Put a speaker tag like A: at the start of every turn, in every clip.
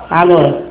A: Alô?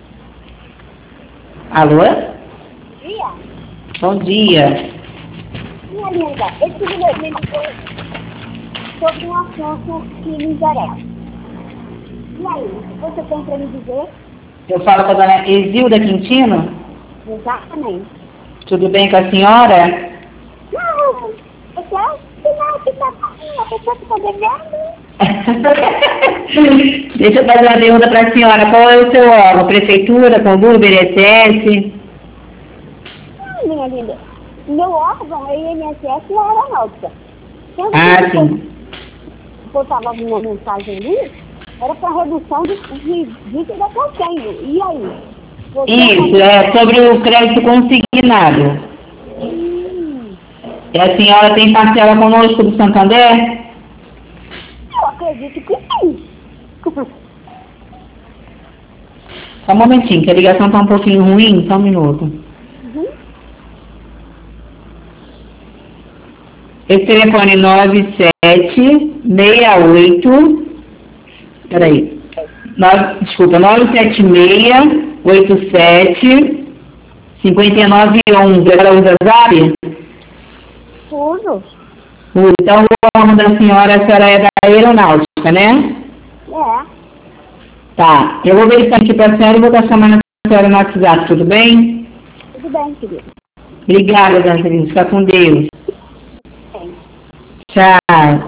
A: Alô?
B: Dia?
A: Bom dia.
B: Minha linda, esse vídeo me ligou sobre um assunto que me interessa. E aí, você tem para me dizer?
A: Eu falo com a dona Exilda Quintino.
B: Exatamente.
A: Tudo bem com a senhora?
B: Não, eu quero que tá a pessoa que tá devendo.
A: Deixa eu fazer uma pergunta para a senhora. Qual é o seu órgão? Prefeitura, Conduba, INSS?
B: Não, minha linda, meu órgão é INSS e aeronáutica. Quando
A: Ah, sim.
B: eu estava uma mensagem ali, era para redução de dívida que eu tenho. E aí? Você
A: Isso, é sobre o crédito consignado. E a senhora tem parcela conosco do Santander?
B: Eu acredito que sim.
A: Só um momentinho, que a ligação está um pouquinho ruim, só um minuto.
B: Uhum.
A: Esse telefone 9768, peraí, desculpa, 97687-5911. Ela usa Zap?
B: Tudo.
A: Então, o nome da senhora, a senhora é da aeronáutica, né?
B: É.
A: Tá, eu vou verificar aqui para a senhora e vou estar chamando a senhora no WhatsApp, tudo bem?
B: Tudo bem, querido.
A: Obrigada, dona Celina, fica com Deus.
B: Bem.
A: Tchau.